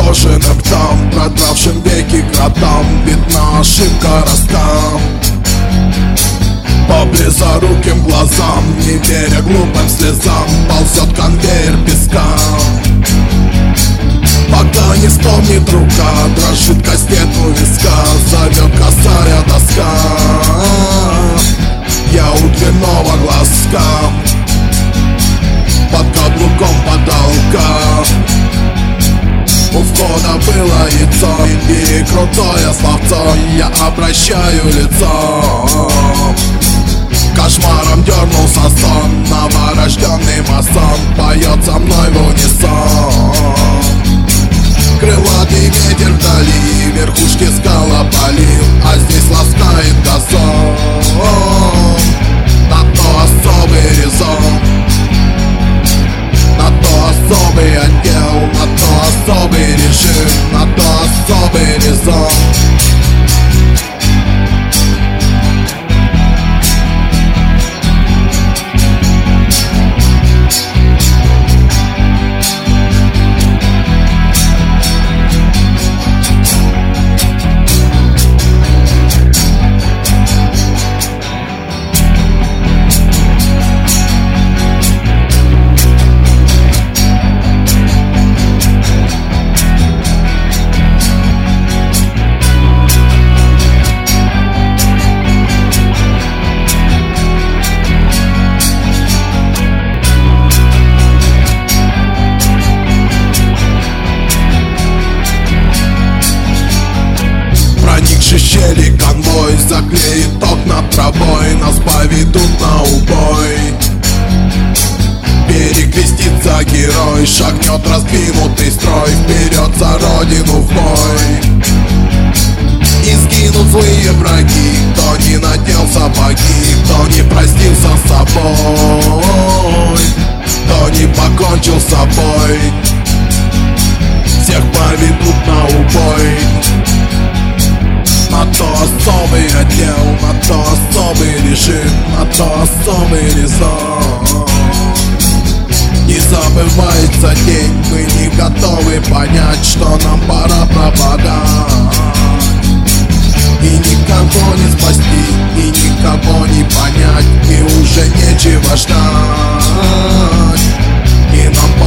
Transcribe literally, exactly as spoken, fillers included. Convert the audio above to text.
ухоженным там, продравшим веки кротам, видна ошибка ростам. По близоруким глазам, не веря глупым слезам, ползет конвейер песка. Пока не вспомнит рука, дрожит кастет у виска, зовет косаря доска. Я у дверного глазка, под каблуком потолка. У входа было яйцо и крутое словцо, я обращаю лицо. Кошмаром дернулся сон, новорожденный масон поет со мной в унисон. Крылатый ветер вдали, верхушки скал опалил, а здесь ласкает газон. На то особый резон, на то особый отдел, на то особый режим, на то особый резон. Щели конвой заклеит окна травой, нас поведут на убой. Перекрестится герой, шагнет раздвинутый строй, вперед за родину в бой. И сгинут злые враги, кто не надел сапоги, кто не простился с собой, кто не покончил с собой. Всех поведут на убой. На то особый отдел, на то особый режим, на то особый резон. Не забывается день, мы не готовы понять, что нам пора пропадать. И никого не спасти, и никого не понять, и уже нечего ждать. И нам